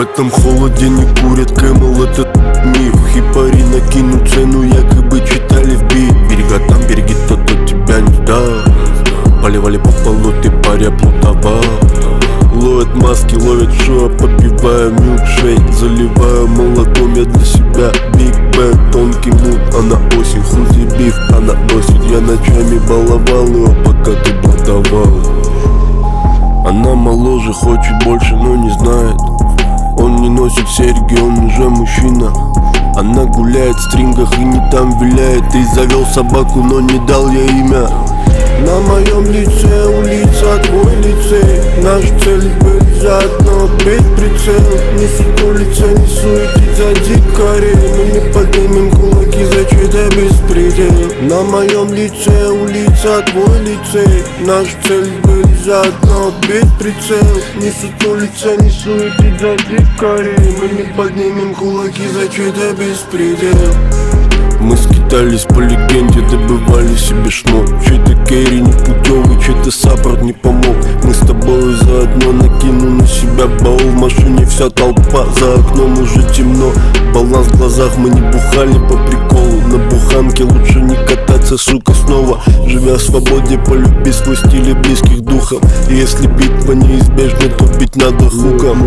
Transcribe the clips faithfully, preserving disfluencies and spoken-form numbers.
этом холоде не курят Кэмэл, это миф. Хипари накинут цену, якобы читали в бит. Берега там, береги тот, кто тебя не ждал. Поливали по полу, ты паря плутовал. Ловят маски, ловят шоу, попивая милкшейк. Заливаю молоком я для себя Биг Бен, тонкий мут, она осень, хузи биф, она носит. Я ночами баловал его, пока ты блатовал. Она моложе, хочет больше, но не знает. Он не носит серьги, он уже мужчина. Она гуляет в стрингах и не там виляет. Ты завел собаку, но не дал ей имя. На моем лице улица, твой лицей. Наша цель вылезать, но без прицел. Несу то лице, не суетить за дикарей. Мы не поднимем кулаки за чей-то беспредел. На моем лице улица, твой лицей. Наша цель вылезать, но без прицел. Несу то лице, не суетить за дикарей. Мы не поднимем кулаки за чей-то беспредел. Мы скитались по легенде, добывали себе шмот. Чей-то керри непутевый, чей-то саппорт не помог. Мы с тобой заодно, накину на себя баул. В машине вся толпа, за окном уже темно. Баланс в глазах, мы не бухали по приколу. На буханке лучше не кататься, сука, снова. Живя в свободе, полюби свой стиль и близких духов. И если битва неизбежна, то бить надо хуком.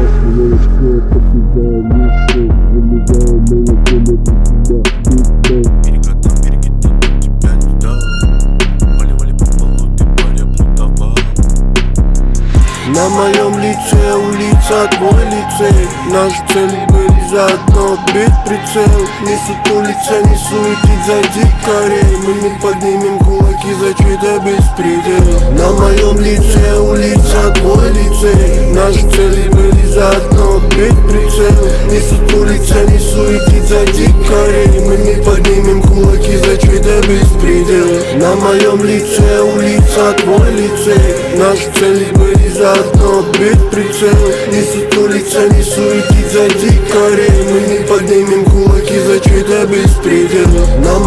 На моем лице улица, твой лицей. Наша цель вылезать, но без прицел. Несу то лица, не суетить за дикарей. Мы не поднимем кулаки за чей-то беспредел. На моем лице улица, твой лицей. Наша цель вылезать, но без прицел. Несу то лица, не суетить за дикарей. Мы не поднимем кулаки за чей-то беспредел. На моем лице улица, твой лицей. Наша цель вылезать, но без прицел. Несу то лица, не суетить за дикарей. Мы не поднимем кулаки за чей-то беспредел. На